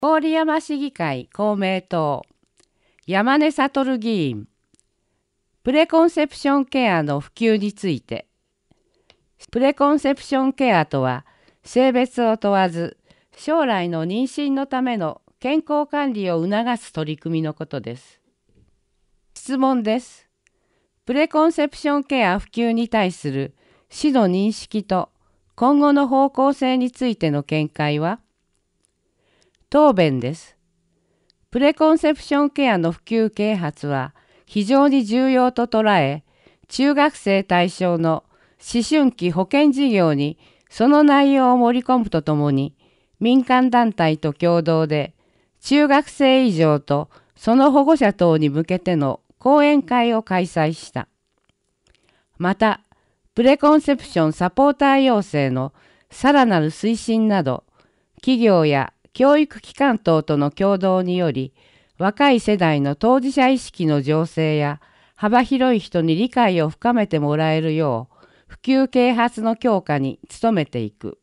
郡山市議会公明党山根悟議員、プレコンセプションケアの普及について。プレコンセプションケアとは、性別を問わず将来の妊娠のための健康管理を促す取り組みのことです。質問です。プレコンセプションケア普及に対する市の認識と今後の方向性についての見解は？答弁です。プレコンセプションケアの普及啓発は非常に重要と捉え、中学生対象の思春期保健事業にその内容を盛り込むとともに、民間団体と共同で中学生以上とその保護者等に向けての講演会を開催した。また、プレコンセプションサポーター養成のさらなる推進など、企業や教育機関等との共同により、若い世代の当事者意識の醸成や幅広い人に理解を深めてもらえるよう、普及啓発の強化に努めていく。